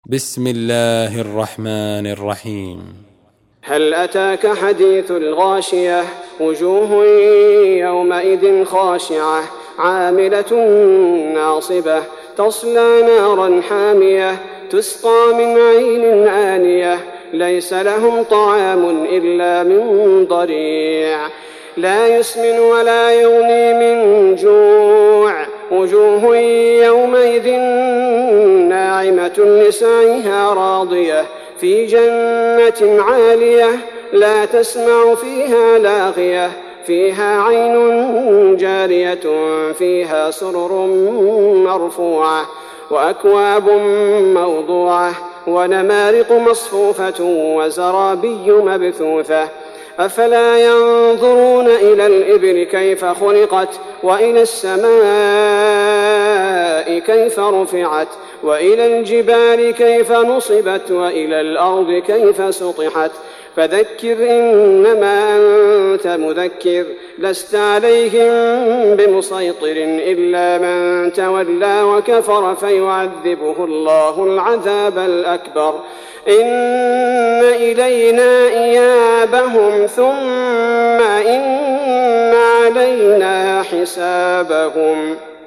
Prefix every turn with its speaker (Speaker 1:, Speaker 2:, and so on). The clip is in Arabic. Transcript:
Speaker 1: بسم الله الرحمن الرحيم.
Speaker 2: هل أتاك حديث الغاشية وجوه يومئذ خاشعة عاملة ناصبة تصلى نارا حامية تسقى من عين آنية ليس لهم طعام إلا من ضريع لا يسمن ولا يغني من جوع وجوه يومئذ ناعمة لسعيها راضية في جنة عالية لا تسمع فيها لاغية فيها عين جارية فيها سرر مرفوعة وأكواب موضوعة ونمارق مصفوفة وزرابي مبثوثة أفلا ينظرون إلى الإبل كيف خلقت وإلى السماء كيف رفعت وإلى الجبال كيف نصبت وإلى الأرض كيف سطحت فذكر إنما أنت مذكر لست عليهم بمسيطر إلا من تولى وكفر فيعذبه الله العذاب الأكبر إن إلينا إيابهم ثم إن علينا حسابهم.